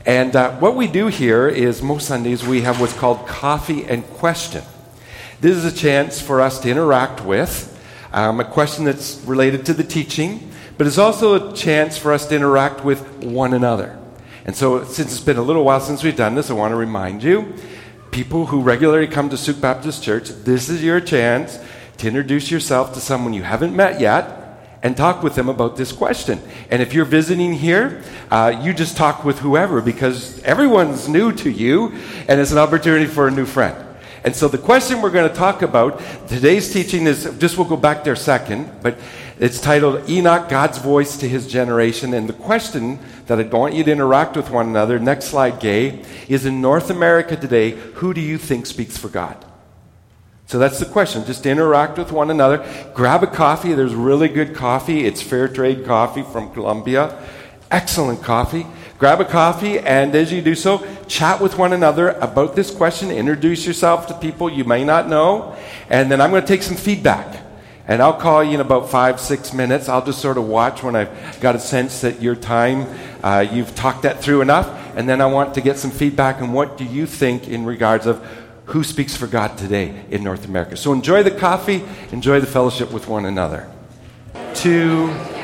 And what we do here is most Sundays we have what's called Coffee and Question. This is a chance for us to interact with a question that's related to the teaching, but it's also a chance for us to interact with one another. And so since it's been a little while since we've done this, I want to remind you, people who regularly come to Souk Baptist Church, this is your chance to introduce yourself to someone you haven't met yet and talk with them about this question. And if you're visiting here, you just talk with whoever, because everyone's new to you, and it's an opportunity for a new friend. And so the question we're going to talk about, today's teaching is, just we'll go back there a second, but it's titled Enoch, God's Voice to His Generation. And the question that I want you to interact with one another, next slide, Gay, is in North America today, who do you think speaks for God? So that's the question. Just interact with one another. Grab a coffee. There's really good coffee. It's fair trade coffee from Colombia. Excellent coffee. Grab a coffee, and as you do so, chat with one another about this question. Introduce yourself to people you may not know. And then I'm going to take some feedback. And I'll call you in about 5-6 minutes. I'll just sort of watch when I've got a sense that your time, you've talked that through enough. And then I want to get some feedback on what do you think in regards of who speaks for God today in North America. So enjoy the coffee, enjoy the fellowship with one another. 2,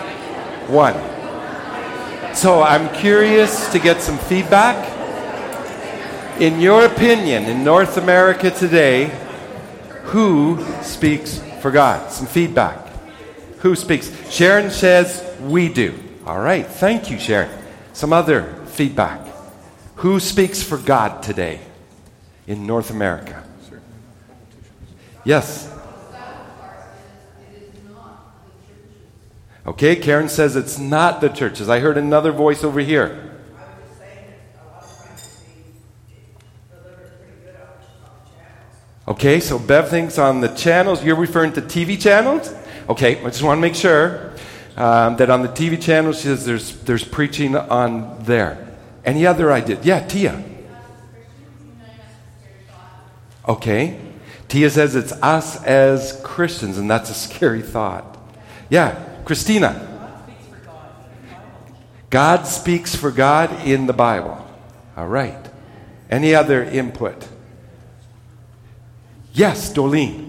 1. So I'm curious to get some feedback. In your opinion, in North America today, who speaks for God? Some feedback. Who speaks? Sharon says, we do. All right, thank you, Sharon. Some other feedback. Who speaks for God today in North America? Yes. Okay, Karen says it's not the churches. I heard another voice over here. Okay, so Bev thinks on the channels, you're referring to TV channels? Okay, I just want to make sure that on the TV channels, she says there's preaching on there. Any other idea? Yeah, Tia. Okay. Tia says it's us as Christians, and that's a scary thought. Yeah, Christina. God speaks for God in the Bible. All right. Any other input? Yes, Dolene.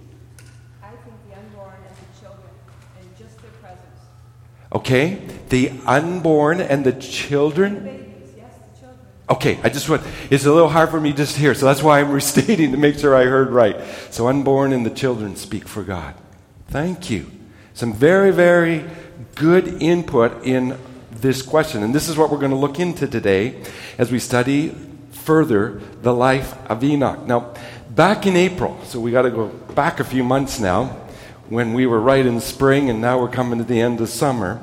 I think the unborn and the children, and just their presence. Okay, the unborn and the children. Babies, yes, the children. Okay, it's a little hard for me just to hear, so that's why I'm restating to make sure I heard right. So unborn and the children speak for God. Thank you. Some very, very good input in this question. And this is what we're going to look into today as we study further the life of Enoch. Now, back in April, so we got to go back a few months now, when we were right in spring and now we're coming to the end of summer,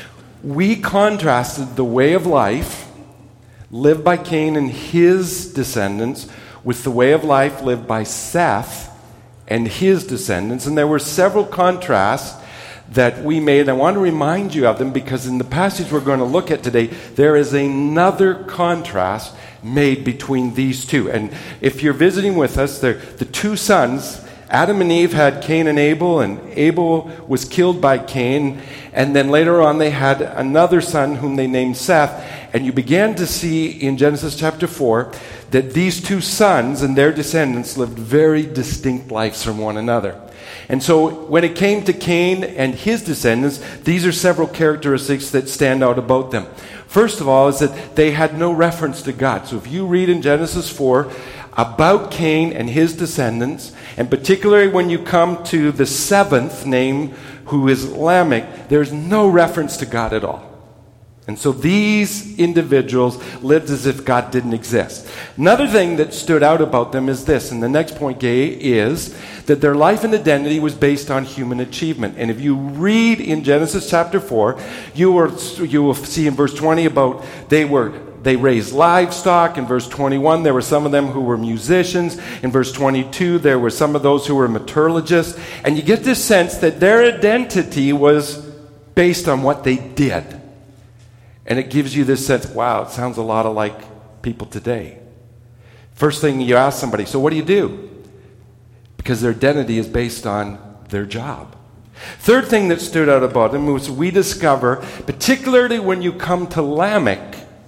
we contrasted the way of life lived by Cain and his descendants with the way of life lived by Seth and his descendants. And there were several contrasts that we made. I want to remind you of them because in the passage we're going to look at today, there is another contrast made between these two. And if you're visiting with us, the two sons, Adam and Eve had Cain and Abel was killed by Cain, and then later on they had another son whom they named Seth, and you began to see in Genesis chapter 4 that these two sons and their descendants lived very distinct lives from one another. And so when it came to Cain and his descendants, these are several characteristics that stand out about them. First of all is that they had no reference to God. So if you read in Genesis 4 about Cain and his descendants, and particularly when you come to the seventh name, who is Lamech, there's no reference to God at all. And so these individuals lived as if God didn't exist. Another thing that stood out about them is this, and the next point, Gay, is that their life and identity was based on human achievement. And if you read in Genesis chapter 4, you will see in verse 20 about they raised livestock. In verse 21, there were some of them who were musicians. In verse 22, there were some of those who were metallurgists. And you get this sense that their identity was based on what they did. And it gives you this sense, wow, it sounds a lot like people today. First thing you ask somebody, so what do you do? Because their identity is based on their job. Third thing that stood out about them was we discover, particularly when you come to Lamech,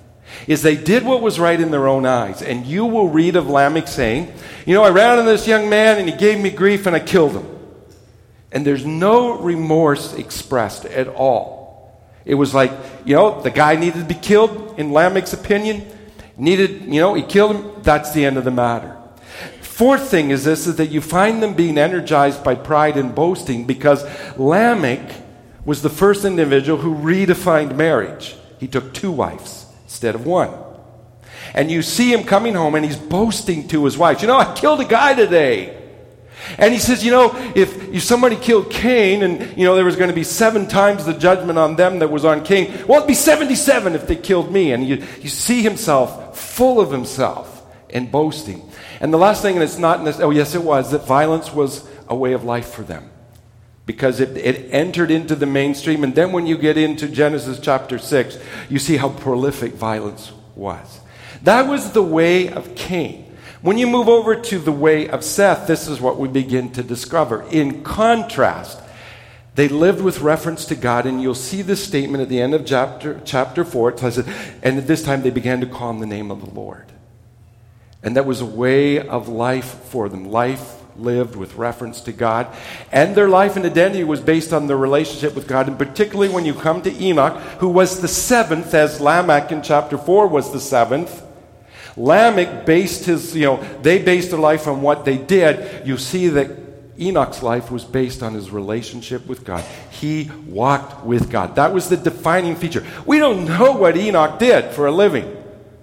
is they did what was right in their own eyes. And you will read of Lamech saying, I ran into this young man and he gave me grief and I killed him. And there's no remorse expressed at all. It was like, the guy needed to be killed, in Lamech's opinion. He killed him. That's the end of the matter. Fourth thing is this, is that you find them being energized by pride and boasting because Lamech was the first individual who redefined marriage. He took 2 wives instead of 1. And you see him coming home and he's boasting to his wife. I killed a guy today. And he says, if somebody killed Cain and, there was going to be 7 times the judgment on them that was on Cain, well, it'd be 77 if they killed me. And you see himself full of himself and boasting. And the last thing, and it's not, yes it was, that violence was a way of life for them. Because it entered into the mainstream. And then when you get into Genesis chapter 6, you see how prolific violence was. That was the way of Cain. When you move over to the way of Seth, this is what we begin to discover. In contrast, they lived with reference to God, and you'll see this statement at the end of chapter 4. It says, and at this time they began to call on the name of the Lord. And that was a way of life for them. Life lived with reference to God. And their life and identity was based on their relationship with God. And particularly when you come to Enoch, who was the 7th, as Lamech in chapter 4 was the 7th. Lamech based they based their life on what they did. You see that Enoch's life was based on his relationship with God. He walked with God. That was the defining feature. We don't know what Enoch did for a living.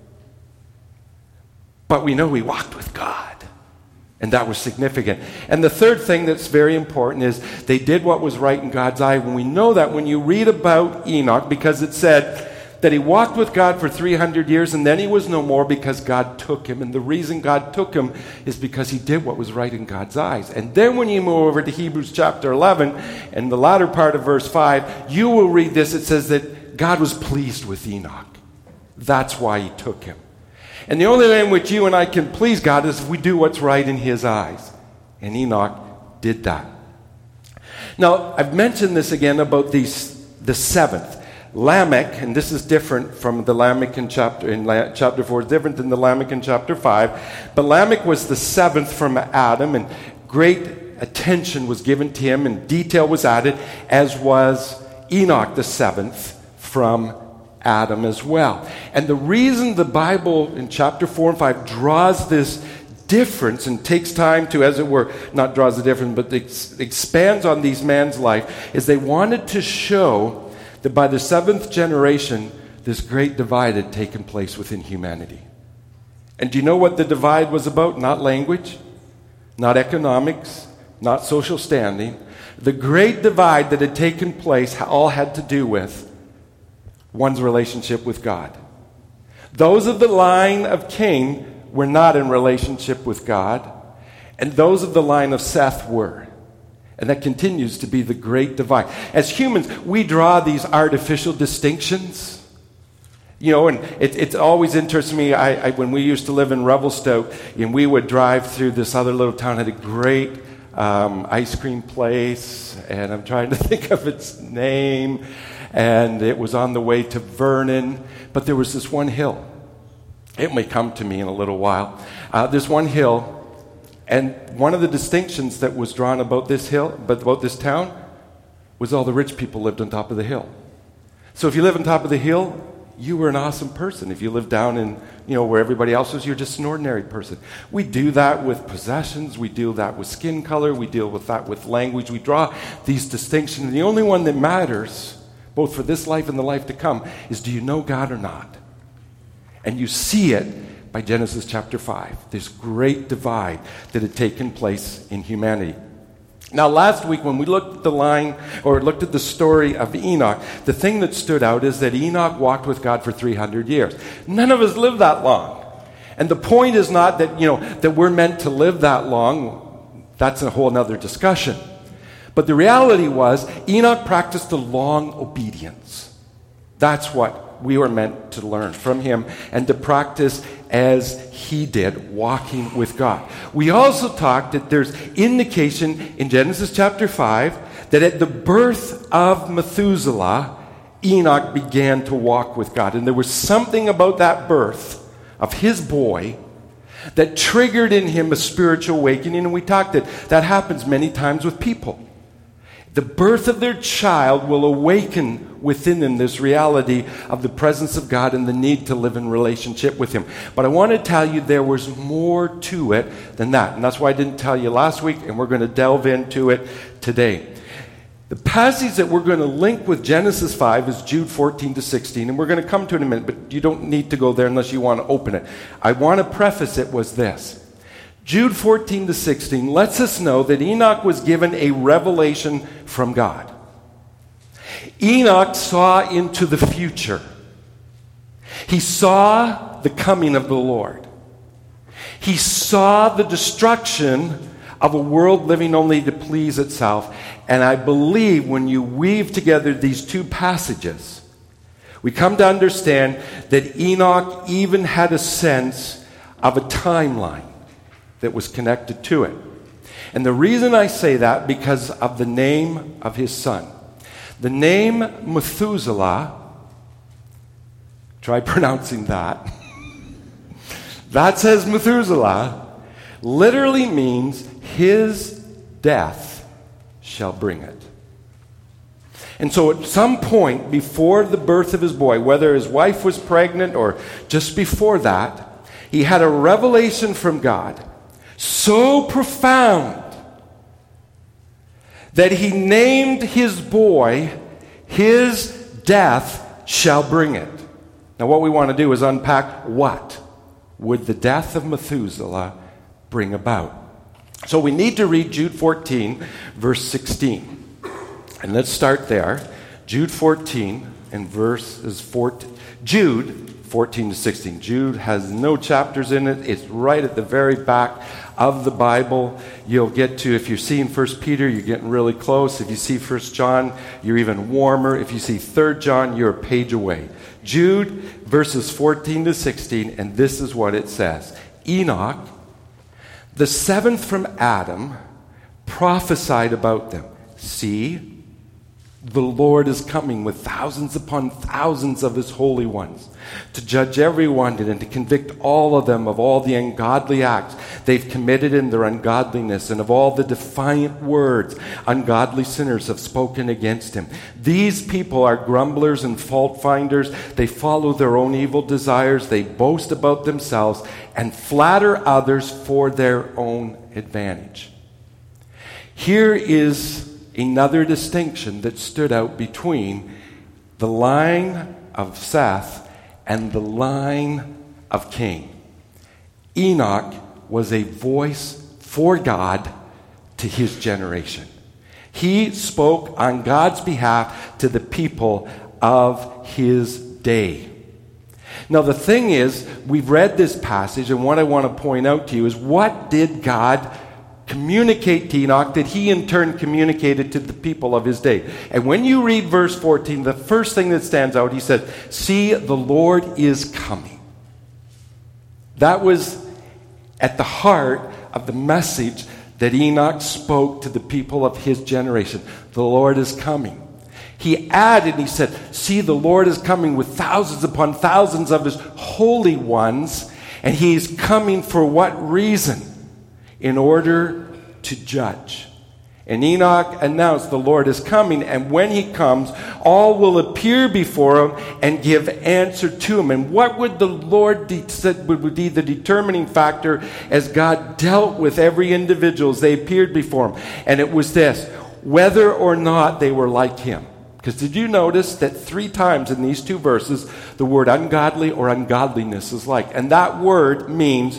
But we know he walked with God. And that was significant. And the third thing that's very important is they did what was right in God's eye. And we know that when you read about Enoch, because it said that he walked with God for 300 years and then he was no more because God took him. And the reason God took him is because he did what was right in God's eyes. And then when you move over to Hebrews chapter 11 and the latter part of verse 5, you will read this. It says that God was pleased with Enoch. That's why he took him. And the only way in which you and I can please God is if we do what's right in his eyes. And Enoch did that. Now, I've mentioned this again about the 7th. Lamech, and this is different from the Lamech in chapter 4, is different than the Lamech in chapter 5. But Lamech was the 7th from Adam, and great attention was given to him, and detail was added, as was Enoch the 7th from Adam as well. And the reason the Bible in chapter 4 and 5 draws this difference and takes time to, as it were, not draws the difference, but expands on these man's life, is they wanted to show that by the 7th generation, this great divide had taken place within humanity. And do you know what the divide was about? Not language, not economics, not social standing. The great divide that had taken place all had to do with one's relationship with God. Those of the line of Cain were not in relationship with God, and those of the line of Seth were. And that continues to be the great divide. As humans, we draw these artificial distinctions. And it always interests me, when we used to live in Revelstoke, and we would drive through this other little town, had a great ice cream place, and I'm trying to think of its name, and it was on the way to Vernon, but there was this one hill. It may come to me in a little while. There's one hill, and one of the distinctions that was drawn about this hill, but about this town, was all the rich people lived on top of the hill. So if you live on top of the hill, you were an awesome person. If you live down in, where everybody else is, you're just an ordinary person. We do that with possessions. We do that with skin color. We deal with that with language. We draw these distinctions. And the only one that matters, both for this life and the life to come, is do you know God or not? And you see it by Genesis chapter 5, this great divide that had taken place in humanity. Now, last week when we looked at looked at the story of Enoch, the thing that stood out is that Enoch walked with God for 300 years. None of us lived that long. And the point is not that, that we're meant to live that long. That's a whole other discussion. But the reality was, Enoch practiced a long obedience. That's what we were meant to learn from him and to practice as he did, walking with God. We also talked that there's indication in Genesis chapter 5 that at the birth of Methuselah, Enoch began to walk with God. And there was something about that birth of his boy that triggered in him a spiritual awakening. And we talked that happens many times with people. The birth of their child will awaken within them this reality of the presence of God and the need to live in relationship with Him. But I want to tell you there was more to it than that. And that's why I didn't tell you last week, and we're going to delve into it today. The passage that we're going to link with Genesis 5 is Jude 14 to 16, and we're going to come to it in a minute, but you don't need to go there unless you want to open it. I want to preface it with this. Jude 14 to 16 lets us know that Enoch was given a revelation from God. Enoch saw into the future. He saw the coming of the Lord. He saw the destruction of a world living only to please itself. And I believe when you weave together these two passages, we come to understand that Enoch even had a sense of a timeline that was connected to it. And the reason I say that, because of the name of his son. The name Methuselah, try pronouncing that. That says Methuselah, literally means his death shall bring it. And so at some point before the birth of his boy, whether his wife was pregnant or just before that, he had a revelation from God so profound that he named his boy, his death shall bring it. Now what we want to do is unpack what would the death of Methuselah bring about. So we need to read Jude 14, verse 16. And let's start there. Jude 14 and verses 14. Jude 14 to 16. Jude has no chapters in it. It's right at the very back of the Bible. You'll get to, if you're seeing 1 Peter, you're getting really close. If you see 1 John, you're even warmer. If you see 3 John, you're a page away. Jude, verses 14 to 16, and this is what it says. Enoch, the seventh from Adam, prophesied about them. See, the Lord is coming with thousands upon thousands of his holy ones to judge everyone and to convict all of them of all the ungodly acts they've committed in their ungodliness and of all the defiant words ungodly sinners have spoken against him. These people are grumblers and fault finders. They follow their own evil desires. They boast about themselves and flatter others for their own advantage. Here is another distinction that stood out between the line of Seth and the line of Cain. Enoch was a voice for God to his generation. He spoke on God's behalf to the people of his day. Now the thing is, we've read this passage, and what I want to point out to you is, what did God communicate to Enoch that he in turn communicated to the people of his day? And when you read verse 14, the first thing that stands out, he said, see, the Lord is coming. That was at the heart of the message that Enoch spoke to the people of his generation. The Lord is coming. He added, he said, see, the Lord is coming with thousands upon thousands of his holy ones, and he's coming for what reason? In order to judge. And Enoch announced the Lord is coming, and when he comes, all will appear before him and give answer to him. And what would the Lord would be the determining factor as God dealt with every individual as they appeared before him? And it was this: whether or not they were like him. Because did you notice that 3 times in these 2 verses the word ungodly or ungodliness is like? And that word means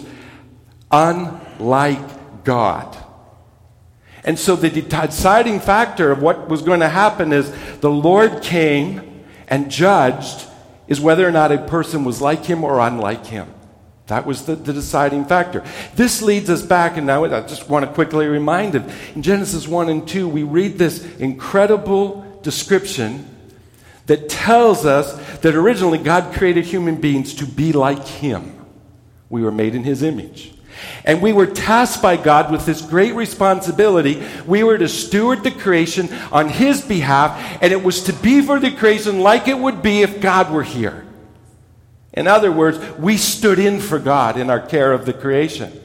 unlike God. And so the deciding factor of what was going to happen is the Lord came and judged is whether or not a person was like him or unlike him. That was the deciding factor. This leads us back, and now I just want to quickly remind him. In Genesis 1 and 2, we read this incredible description that tells us that originally God created human beings to be like him. We were made in his image. And we were tasked by God with this great responsibility. We were to steward the creation on His behalf, and it was to be for the creation like it would be if God were here. In other words, we stood in for God in our care of the creation.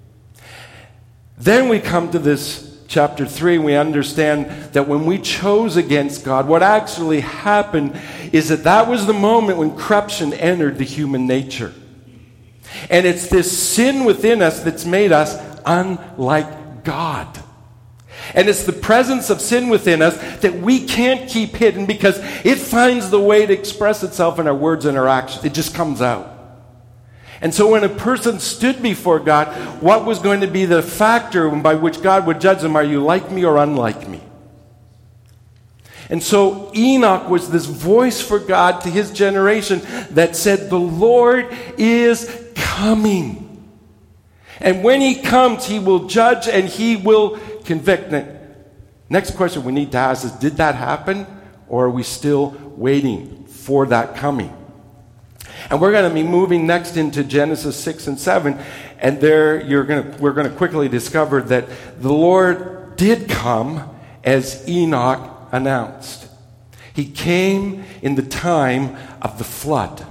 Then we come to this chapter 3, and we understand that when we chose against God, what actually happened is that was the moment when corruption entered the human nature. And it's this sin within us that's made us unlike God. And it's the presence of sin within us that we can't keep hidden because it finds the way to express itself in our words and our actions. It just comes out. And so when a person stood before God, what was going to be the factor by which God would judge them? Are you like me or unlike me? And so Enoch was this voice for God to his generation that said, the Lord is coming. And when He comes, He will judge and He will convict. Next question we need to ask is, did that happen? Or are we still waiting for that coming? And we're going to be moving next into Genesis 6 and 7. And there we're going to quickly discover that the Lord did come as Enoch announced. He came in the time of the flood.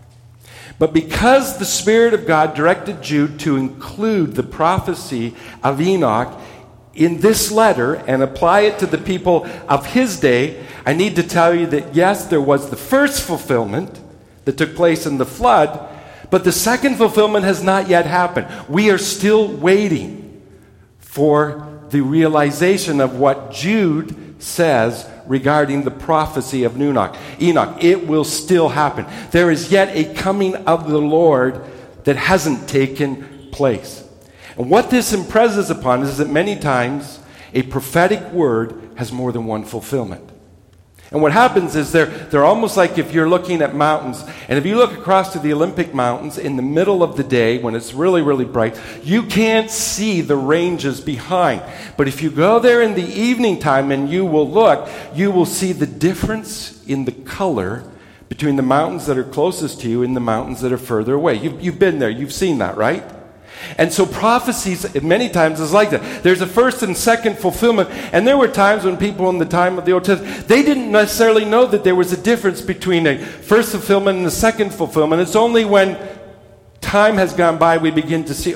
But because the Spirit of God directed Jude to include the prophecy of Enoch in this letter and apply it to the people of his day, I need to tell you that yes, there was the first fulfillment that took place in the flood, but the second fulfillment has not yet happened. We are still waiting for the realization of what Jude says regarding the prophecy of Enoch. It will still happen. There is yet a coming of the Lord that hasn't taken place. And what this impresses upon is that many times a prophetic word has more than one fulfillment. And what happens is they're almost like if you're looking at mountains, and if you look across to the Olympic Mountains in the middle of the day when it's really, really bright, you can't see the ranges behind. But if you go there in the evening time and you will look, you will see the difference in the color between the mountains that are closest to you and the mountains that are further away. You've been there, you've seen that, right? And so prophecies many times is like that. There's a first and second fulfillment. And there were times when people in the time of the Old Testament, they didn't necessarily know that there was a difference between a first fulfillment and a second fulfillment. It's only when time has gone by we begin to see,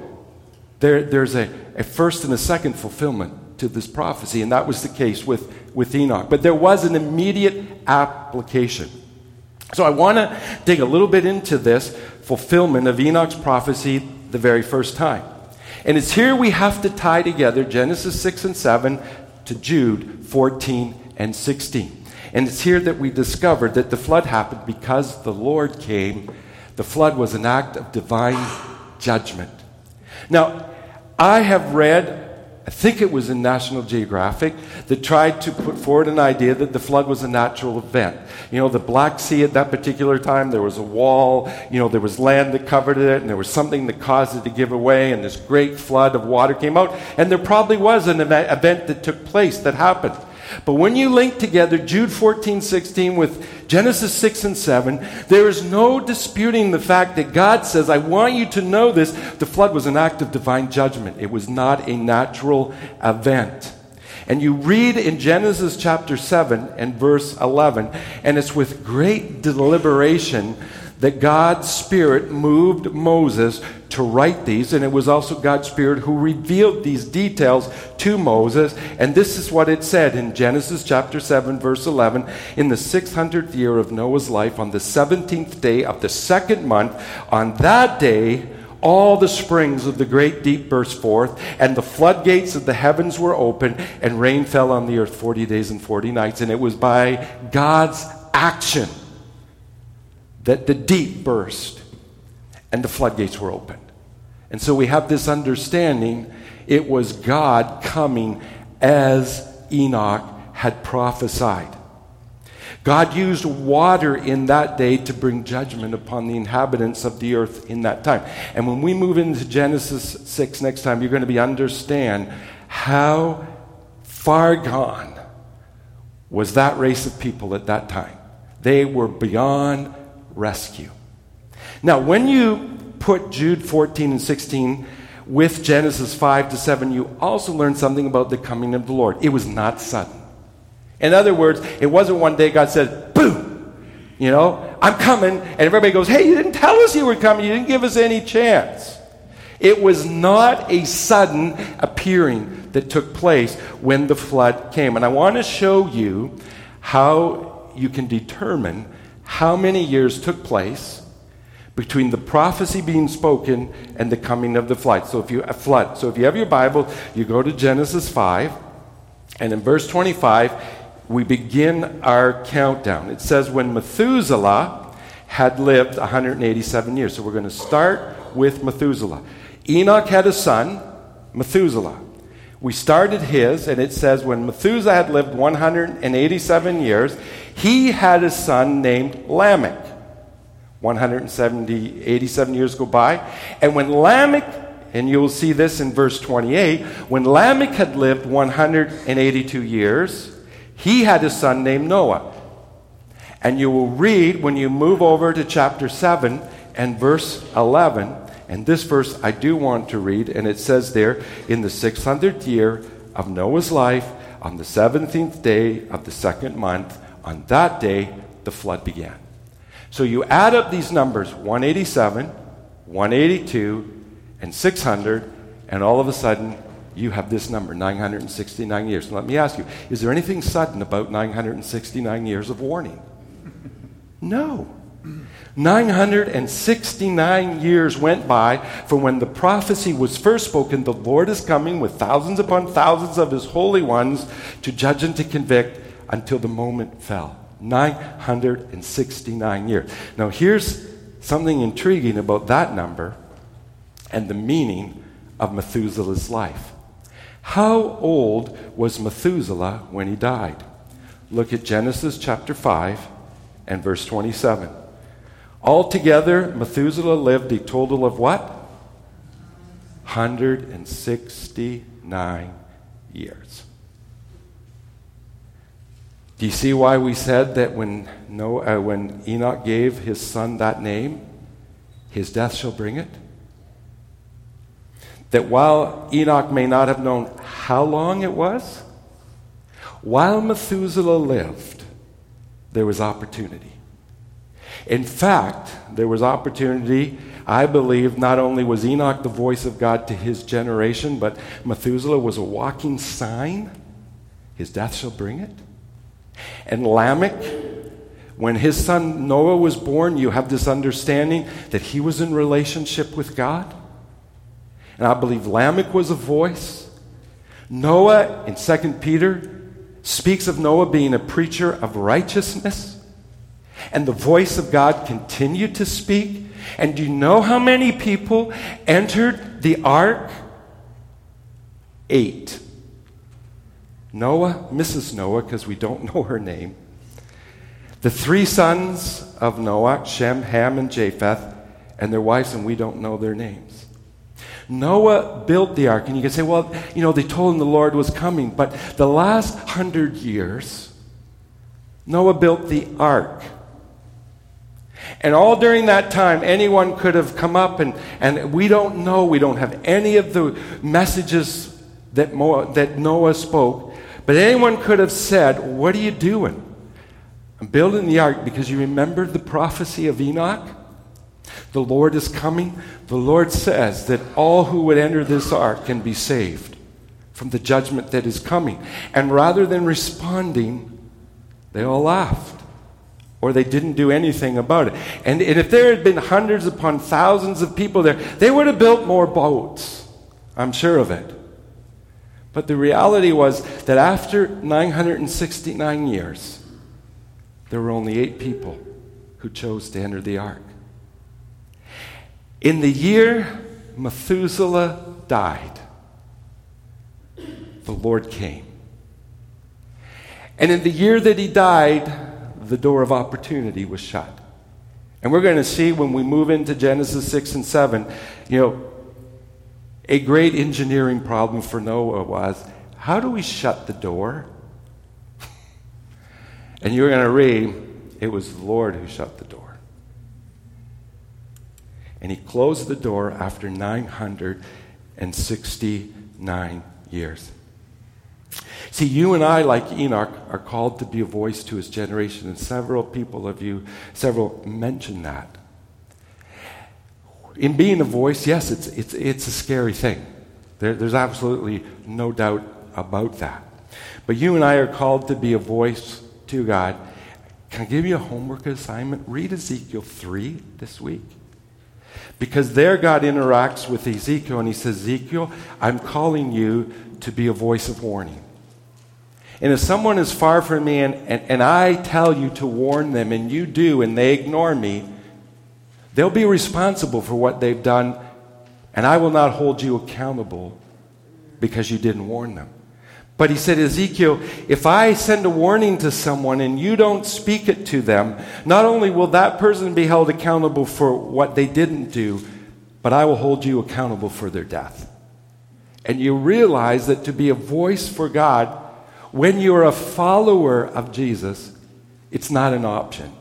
there's a first and a second fulfillment to this prophecy. And that was the case with Enoch. But there was an immediate application. So I want to dig a little bit into this fulfillment of Enoch's prophecy the very first time. And it's here we have to tie together Genesis 6 and 7 to Jude 14 and 16. And it's here that we discovered that the flood happened because the Lord came. The flood was an act of divine judgment. Now, I have read, I think it was in National Geographic, that tried to put forward an idea that the flood was a natural event. You know, the Black Sea at that particular time, there was a wall, there was land that covered it, and there was something that caused it to give away, and this great flood of water came out, and there probably was an event that took place that happened. But when you link together Jude 14:16 with Genesis 6 and 7, there is no disputing the fact that God says, I want you to know this, the flood was an act of divine judgment. It was not a natural event. And you read in Genesis chapter 7 and verse 11, and it's with great deliberation that God's Spirit moved Moses to write these, and it was also God's Spirit who revealed these details to Moses. And this is what it said in Genesis chapter 7, verse 11, in the 600th year of Noah's life, on the 17th day of the second month, on that day, all the springs of the great deep burst forth, and the floodgates of the heavens were opened, and rain fell on the earth 40 days and 40 nights. And it was by God's action that the deep burst and the floodgates were opened. And so we have this understanding it was God coming as Enoch had prophesied. God used water in that day to bring judgment upon the inhabitants of the earth in that time. And when we move into Genesis 6 next time, you're going to understand how far gone was that race of people at that time. They were beyond rescue. Now, when you put Jude 14 and 16 with Genesis 5 to 7, you also learn something about the coming of the Lord. It was not sudden. In other words, it wasn't one day God said, boom, I'm coming, and everybody goes, hey, you didn't tell us you were coming. You didn't give us any chance. It was not a sudden appearing that took place when the flood came. And I want to show you how you can determine how many years took place between the prophecy being spoken and the coming of the flood. So if you have your Bible, you go to Genesis 5, and in verse 25, we begin our countdown. It says, when Methuselah had lived 187 years. So we're going to start with Methuselah. Enoch had a son, Methuselah. We started his, and it says, when Methuselah had lived 187 years, he had a son named Lamech. 87 years go by. And when Lamech, and you'll see this in verse 28, when Lamech had lived 182 years, he had a son named Noah. And you will read, when you move over to chapter 7 and verse 11, and this verse I do want to read, and it says there, in the 600th year of Noah's life, on the 17th day of the second month, on that day the flood began. So you add up these numbers, 187, 182, and 600, and all of a sudden you have this number, 969 years. And let me ask you, is there anything sudden about 969 years of warning? No. 969 years went by from when the prophecy was first spoken, the Lord is coming with thousands upon thousands of his holy ones to judge and to convict, until the moment fell. 969 years. Now here's something intriguing about that number and the meaning of Methuselah's life. How old was Methuselah when he died? Look at Genesis chapter 5 and verse 27. Altogether, Methuselah lived a total of what? 169 years. Do you see why we said that when Enoch gave his son that name, his death shall bring it? That while Enoch may not have known how long it was, while Methuselah lived, there was opportunity. In fact, there was opportunity. I believe not only was Enoch the voice of God to his generation, but Methuselah was a walking sign. His death shall bring it. And Lamech, when his son Noah was born, you have this understanding that he was in relationship with God. And I believe Lamech was a voice. Noah, in 2 Peter, speaks of Noah being a preacher of righteousness. And the voice of God continued to speak. And do you know how many people entered the ark? 8. Noah, Mrs. Noah, because we don't know her name. The 3 sons of Noah, Shem, Ham, and Japheth, and their wives, and we don't know their names. Noah built the ark, and you can say, well, they told him the Lord was coming, but the last 100 years, Noah built the ark. And all during that time, anyone could have come up, and we don't know, we don't have any of the messages that Noah spoke, but anyone could have said, what are you doing? I'm building the ark because you remember the prophecy of Enoch? The Lord is coming. The Lord says that all who would enter this ark can be saved from the judgment that is coming. And rather than responding, they all laughed. Or they didn't do anything about it. And if there had been hundreds upon thousands of people there, they would have built more boats. I'm sure of it. But the reality was that after 969 years, there were only 8 people who chose to enter the ark. In the year Methuselah died, the Lord came. And in the year that he died, the door of opportunity was shut. And we're going to see when we move into Genesis 6 and 7, a great engineering problem for Noah was, how do we shut the door? And you're going to read, it was the Lord who shut the door. And he closed the door after 969 169 years. See, you and I, like Enoch, are called to be a voice to his generation, and several mention that. In being a voice, yes, it's a scary thing. There's absolutely no doubt about that. But you and I are called to be a voice to God. Can I give you a homework assignment? Read Ezekiel 3 this week. Because there God interacts with Ezekiel and he says, Ezekiel, I'm calling you to be a voice of warning. And if someone is far from me and I tell you to warn them and you do and they ignore me, they'll be responsible for what they've done, and I will not hold you accountable because you didn't warn them. But he said, Ezekiel, if I send a warning to someone and you don't speak it to them, not only will that person be held accountable for what they didn't do, but I will hold you accountable for their death. And you realize that to be a voice for God, when you're a follower of Jesus, it's not an option.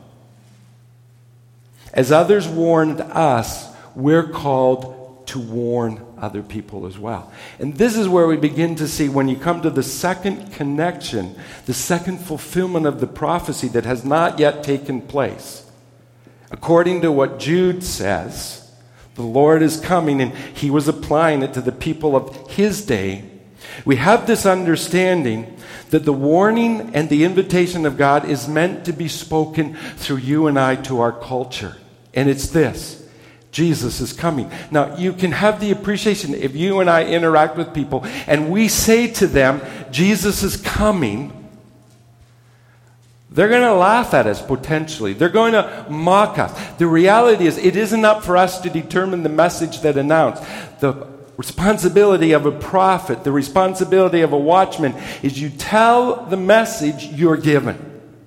As others warned us, we're called to warn other people as well. And this is where we begin to see, when you come to the second connection, the second fulfillment of the prophecy that has not yet taken place. According to what Jude says, the Lord is coming, and he was applying it to the people of his day. We have this understanding that the warning and the invitation of God is meant to be spoken through you and I to our culture. And it's this: Jesus is coming. Now, you can have the appreciation if you and I interact with people and we say to them, Jesus is coming, they're going to laugh at us potentially. They're going to mock us. The reality is, it isn't up for us to determine the message that announced. The responsibility of a prophet, the responsibility of a watchman, is you tell the message you're given.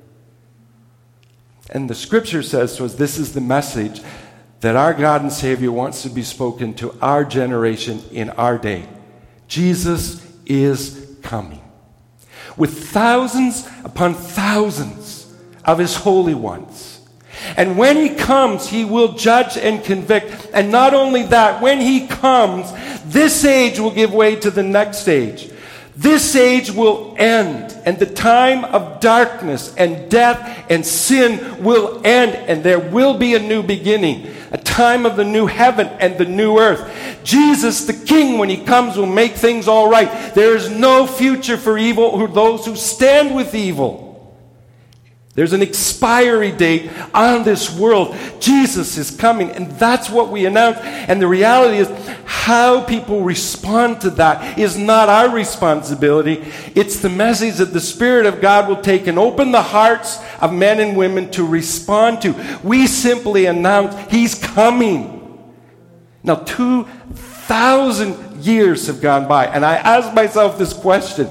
And the scripture says to us, this is the message that our God and Savior wants to be spoken to our generation in our day. Jesus is coming, with thousands upon thousands of his holy ones. And when he comes, he will judge and convict. And not only that, when he comes, this age will give way to the next age. This age will end, and the time of darkness and death and sin will end, and there will be a new beginning, a time of the new heaven and the new earth. Jesus, the King, when he comes, will make things all right. There is no future for evil or those who stand with evil. There's an expiry date on this world. Jesus is coming, and that's what we announce. And the reality is, how people respond to that is not our responsibility. It's the message that the Spirit of God will take and open the hearts of men and women to respond to. We simply announce he's coming. Now, 2,000 years have gone by, and I asked myself this question.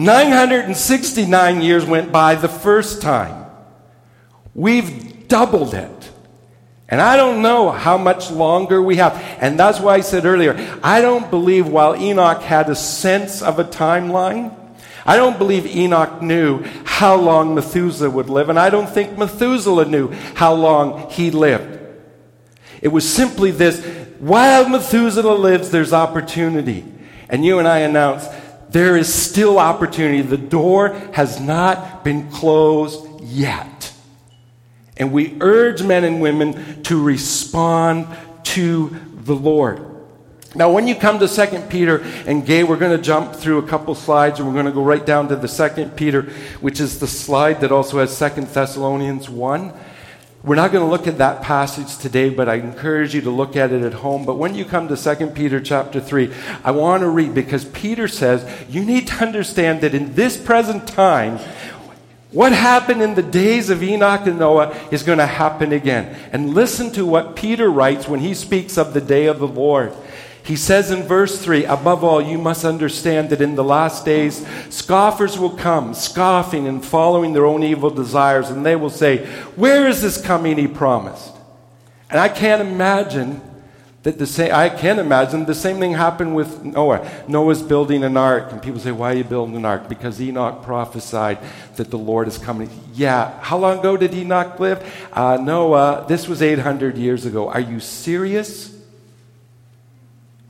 969 years went by the first time. We've doubled it. And I don't know how much longer we have. And that's why I said earlier, I don't believe while Enoch had a sense of a timeline, I don't believe Enoch knew how long Methuselah would live. And I don't think Methuselah knew how long he lived. It was simply this: while Methuselah lives, there's opportunity. And you and I announce, there is still opportunity. The door has not been closed yet. And we urge men and women to respond to the Lord. Now, when you come to 2 Peter, and Gay, we're going to jump through a couple slides, and we're going to go right down to the 2 Peter, which is the slide that also has 2 Thessalonians 1. We're not going to look at that passage today, but I encourage you to look at it at home. But when you come to 2 Peter chapter 3, I want to read, because Peter says, you need to understand that in this present time, what happened in the days of Enoch and Noah is going to happen again. And listen to what Peter writes when he speaks of the day of the Lord. He says in verse 3, above all, you must understand that in the last days, scoffers will come, scoffing and following their own evil desires. And they will say, where is this coming he promised? And I can imagine the same thing happened with Noah. Noah's building an ark, and people say, why are you building an ark? Because Enoch prophesied that the Lord is coming. Yeah, how long ago did Enoch live? Noah, this was 800 years ago. Are you serious?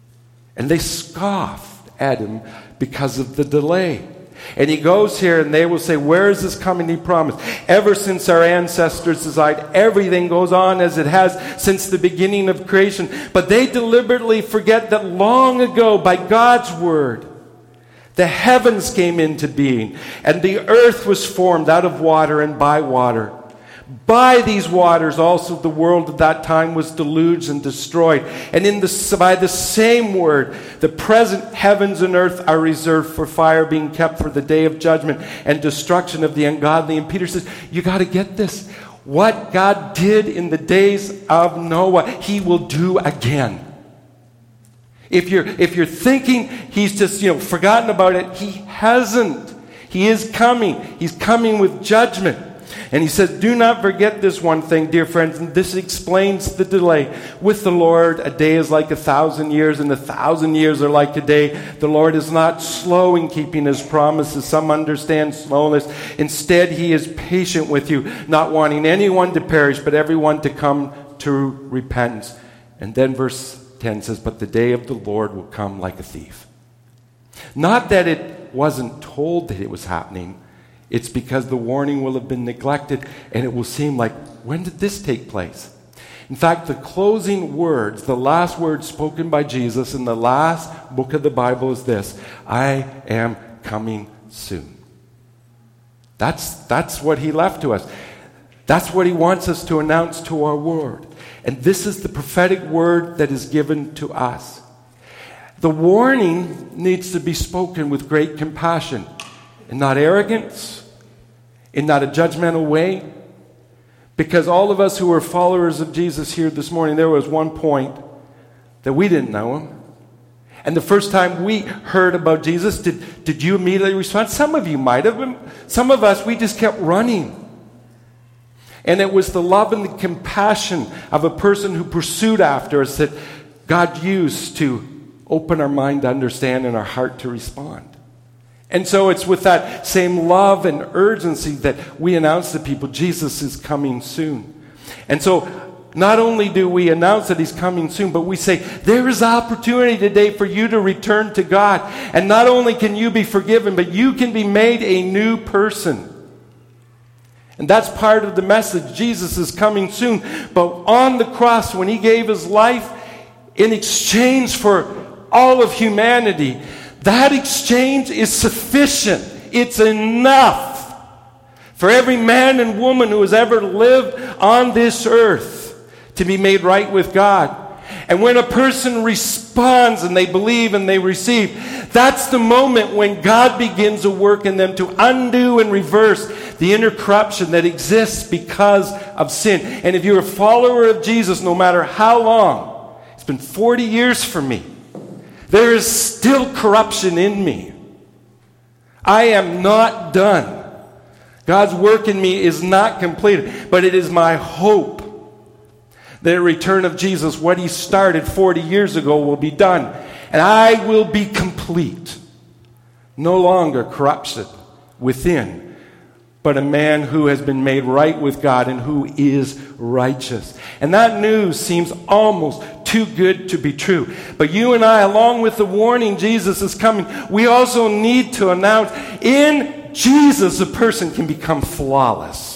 And they scoffed at him because of the delay. And he goes here and they will say, where is this coming he promised? Ever since our ancestors desired, everything goes on as it has since the beginning of creation. But they deliberately forget that long ago, by God's word, the heavens came into being, and the earth was formed out of water and by water. By these waters also the world at that time was deluged and destroyed. And by the same word, the present heavens and earth are reserved for fire, being kept for the day of judgment and destruction of the ungodly. And Peter says, you got to get this. What God did in the days of Noah, he will do again. If you're thinking he's just, forgotten about it, he hasn't. He is coming. He's coming with judgment. And he says, do not forget this one thing, dear friends, and this explains the delay. With the Lord, a day is like 1,000 years, and 1,000 years are like a day. The Lord is not slow in keeping his promises. Some understand slowness. Instead, he is patient with you, not wanting anyone to perish, but everyone to come to repentance. And then verse 10 says, but the day of the Lord will come like a thief. Not that it wasn't told that it was happening. It's because the warning will have been neglected, and it will seem like, when did this take place? In fact, the closing words, the last words spoken by Jesus in the last book of the Bible is this: I am coming soon. That's what he left to us. That's what he wants us to announce to our world. And this is the prophetic word that is given to us. The warning needs to be spoken with great compassion and not arrogance, in not a judgmental way. Because all of us who are followers of Jesus here this morning, there was one point that we didn't know him. And the first time we heard about Jesus, did you immediately respond? Some of you might have been. Some of us, we just kept running. And it was the love and the compassion of a person who pursued after us that God used to open our mind to understand and our heart to respond. And so it's with that same love and urgency that we announce to people Jesus is coming soon. And so not only do we announce that he's coming soon, but we say there is opportunity today for you to return to God. And not only can you be forgiven, but you can be made a new person. And that's part of the message. Jesus is coming soon. But on the cross, when he gave his life in exchange for all of humanity, that exchange is sufficient. It's enough for every man and woman who has ever lived on this earth to be made right with God. And when a person responds and they believe and they receive, that's the moment when God begins a work in them to undo and reverse the inner corruption that exists because of sin. And if you're a follower of Jesus, no matter how long, it's been 40 years for me, there is still corruption in me. I am not done. God's work in me is not completed, but it is my hope that at the return of Jesus, what he started 40 years ago will be done. And I will be complete. No longer corruption within, but a man who has been made right with God and who is righteous. And that news seems almost too good to be true. But you and I, along with the warning Jesus is coming, we also need to announce, in Jesus, a person can become flawless.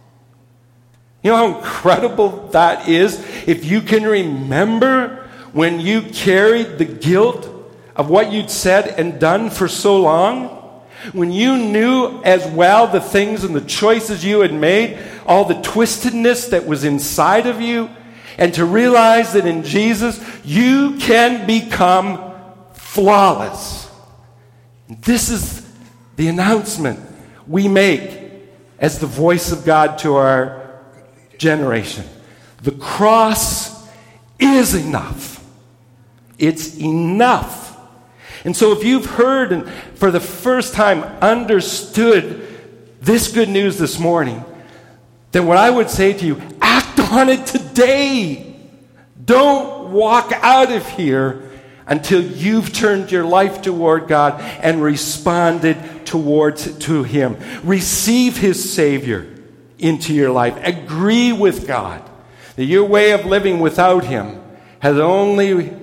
You know how incredible that is? If you can remember when you carried the guilt of what you'd said and done for so long, when you knew as well the things and the choices you had made, all the twistedness that was inside of you, and to realize that in Jesus you can become flawless. This is the announcement we make as the voice of God to our generation. The cross is enough. It's enough. And so if you've heard and for the first time understood this good news this morning, then what I would say to you, act on it today. Don't walk out of here until you've turned your life toward God and responded to him. Receive his Savior into your life. Agree with God that your way of living without him has only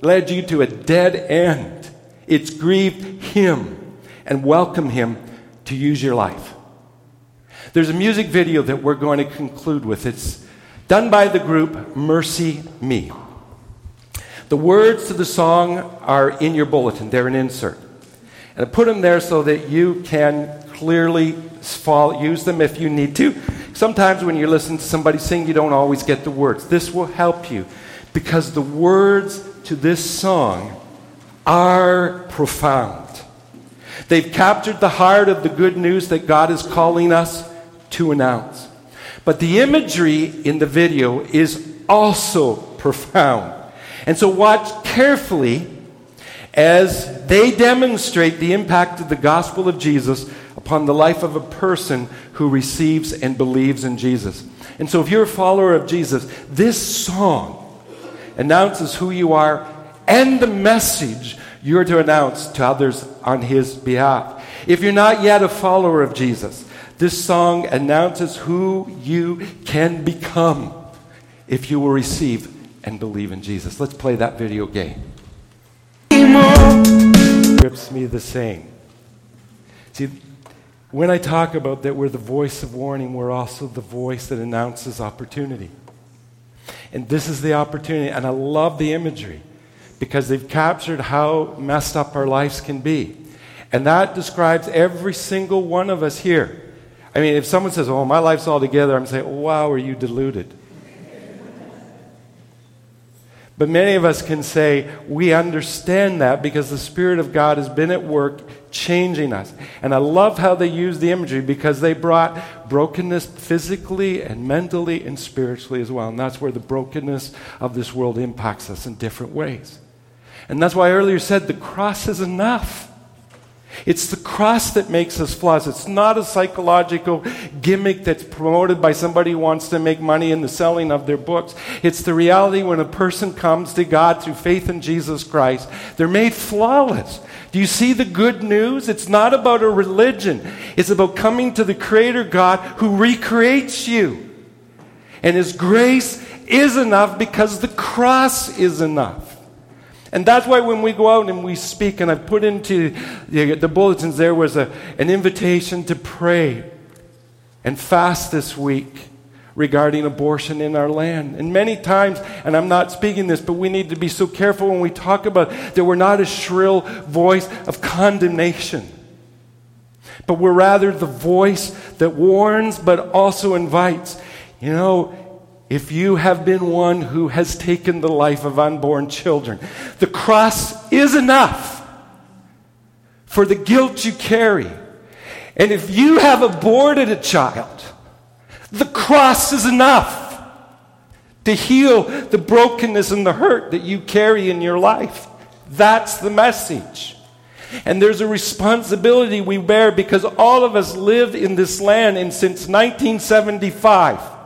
led you to a dead end. It's grieved Him and welcomed Him to use your life. There's a music video that we're going to conclude with. It's done by the group Mercy Me. The words to the song are in your bulletin. They're an insert. And I put them there so that you can clearly use them if you need to. Sometimes when you listen to somebody sing, you don't always get the words. This will help you because the words to this song are profound. They've captured the heart of the good news that God is calling us to announce. But the imagery in the video is also profound. And so watch carefully as they demonstrate the impact of the gospel of Jesus upon the life of a person who receives and believes in Jesus. And so if you're a follower of Jesus, this song announces who you are and the message you're to announce to others on His behalf. If you're not yet a follower of Jesus, this song announces who you can become if you will receive and believe in Jesus. Let's play that video game. Grips me the same. See, when I talk about that we're the voice of warning, we're also the voice that announces opportunity. And this is the opportunity, and I love the imagery because they've captured how messed up our lives can be. And that describes every single one of us here. I mean, if someone says, oh, my life's all together, I'm saying, wow, are you deluded? But many of us can say, we understand that because the Spirit of God has been at work changing us. And I love how they use the imagery because they brought brokenness physically and mentally and spiritually as well. And that's where the brokenness of this world impacts us in different ways. And that's why I earlier said the cross is enough. It's the cross that makes us flawless. It's not a psychological gimmick that's promoted by somebody who wants to make money in the selling of their books. It's the reality when a person comes to God through faith in Jesus Christ, they're made flawless. Do you see the good news? It's not about a religion. It's about coming to the Creator God who recreates you. And His grace is enough because the cross is enough. And that's why when we go out and we speak, and I've put into the bulletins, there was an invitation to pray and fast this week regarding abortion in our land. And many times, and I'm not speaking this, but we need to be so careful when we talk about that we're not a shrill voice of condemnation, but we're rather the voice that warns but also invites. You know, if you have been one who has taken the life of unborn children, the cross is enough for the guilt you carry. And if you have aborted a child, the cross is enough to heal the brokenness and the hurt that you carry in your life. That's the message. And there's a responsibility we bear because all of us live in this land, and since 1975,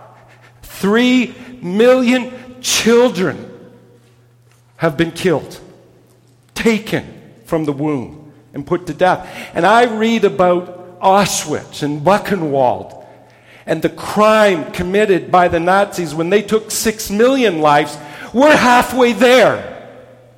3 million children have been killed, taken from the womb and put to death. And I read about Auschwitz and Buchenwald and the crime committed by the Nazis when they took 6 million lives. We're halfway there.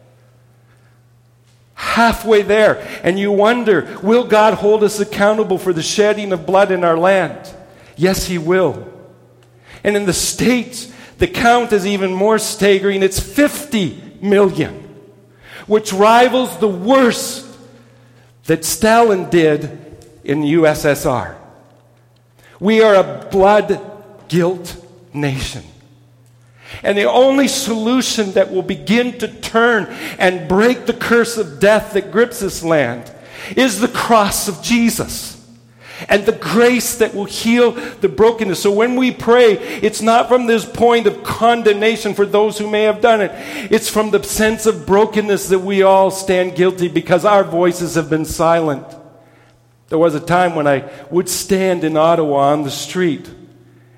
Halfway there. And you wonder, will God hold us accountable for the shedding of blood in our land? Yes, He will. And in the States, the count is even more staggering. It's 50 million, which rivals the worst that Stalin did in the USSR. We are a blood guilt nation. And the only solution that will begin to turn and break the curse of death that grips this land is the cross of Jesus. And the grace that will heal the brokenness. So when we pray, it's not from this point of condemnation for those who may have done it. It's from the sense of brokenness that we all stand guilty because our voices have been silent. There was a time when I would stand in Ottawa on the street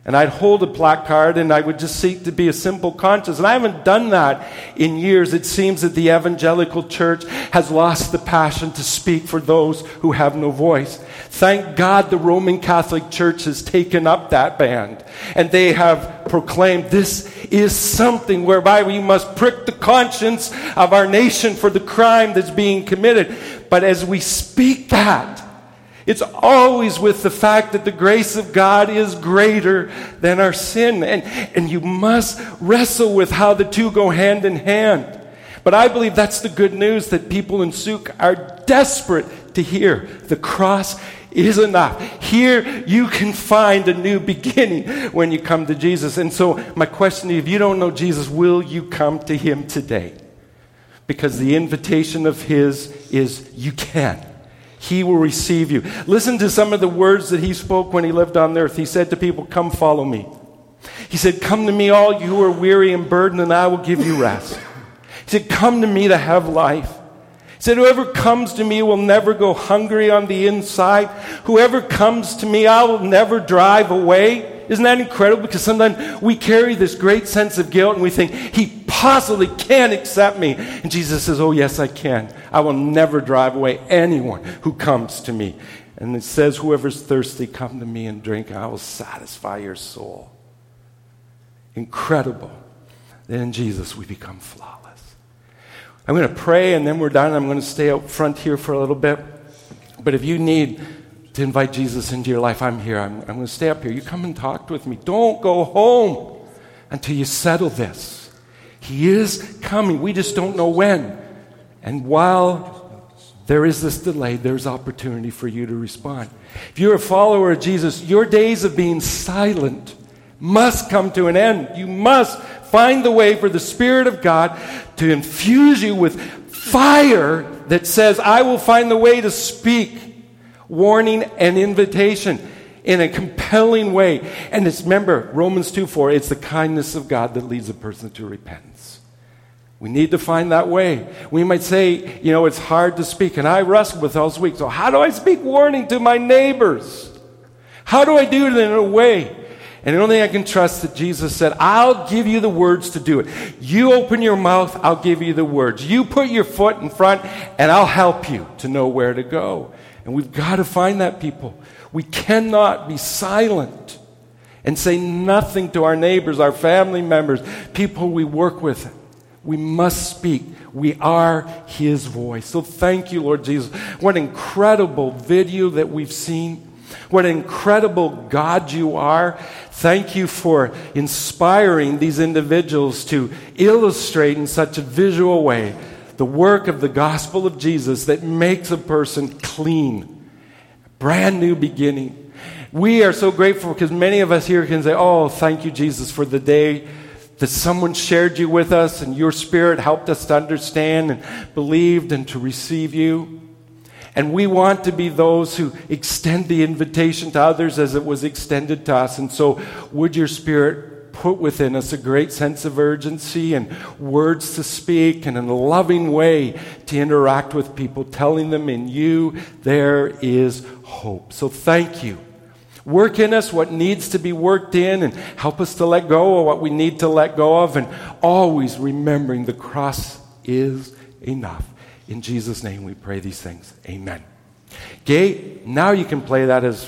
And I'd hold a placard and I would just seek to be a simple conscience. And I haven't done that in years. It seems that the evangelical church has lost the passion to speak for those who have no voice. Thank God the Roman Catholic Church has taken up that band. And they have proclaimed this is something whereby we must prick the conscience of our nation for the crime that's being committed. But as we speak that, it's always with the fact that the grace of God is greater than our sin. And you must wrestle with how the two go hand in hand. But I believe that's the good news that people in Souk are desperate to hear. The cross is enough. Here you can find a new beginning when you come to Jesus. And so my question to you, if you don't know Jesus, will you come to him today? Because the invitation of his is you can. He will receive you. Listen to some of the words that he spoke when he lived on earth. He said to people, come follow me. He said, come to me all you who are weary and burdened, and I will give you rest. He said, come to me to have life. He said, whoever comes to me will never go hungry on the inside. Whoever comes to me, I will never drive away. Isn't that incredible? Because sometimes we carry this great sense of guilt and we think, he possibly can't accept me. And Jesus says, oh yes, I can. I will never drive away anyone who comes to me. And it says, whoever's thirsty, come to me and drink. I will satisfy your soul. Incredible. Then in Jesus we become flawless. I'm going to pray and then we're done. I'm going to stay out front here for a little bit. But if you need to invite Jesus into your life, I'm here. I'm going to stay up here. You come and talk with me. Don't go home until you settle this. He is coming. We just don't know when. And while there is this delay, there's opportunity for you to respond. If you're a follower of Jesus, your days of being silent must come to an end. You must find the way for the Spirit of God to infuse you with fire that says, I will find the way to speak warning and invitation in a compelling way. And it's, remember, Romans 2:4, it's the kindness of God that leads a person to repentance. We need to find that way. We might say, it's hard to speak, and I wrestle with those weeks. So how do I speak warning to my neighbors? How do I do it in a way? And the only thing I can trust that Jesus said, I'll give you the words to do it. You open your mouth, I'll give you the words. You put your foot in front, and I'll help you to know where to go. And we've got to find that, people. We cannot be silent and say nothing to our neighbors, our family members, people we work with. We must speak. We are his voice. So thank you, Lord Jesus. What incredible video that we've seen. What an incredible God you are. Thank you for inspiring these individuals to illustrate in such a visual way the work of the gospel of Jesus that makes a person clean. Brand new beginning. We are so grateful because many of us here can say, oh, thank you, Jesus, for the day that someone shared you with us and your Spirit helped us to understand and believed and to receive you. And we want to be those who extend the invitation to others as it was extended to us. And so would your Spirit put within us a great sense of urgency and words to speak and in a loving way to interact with people, telling them in you there is hope. So thank you. Work in us what needs to be worked in and help us to let go of what we need to let go of, and always remembering the cross is enough. In Jesus' name we pray these things. Amen. Okay, now you can play that as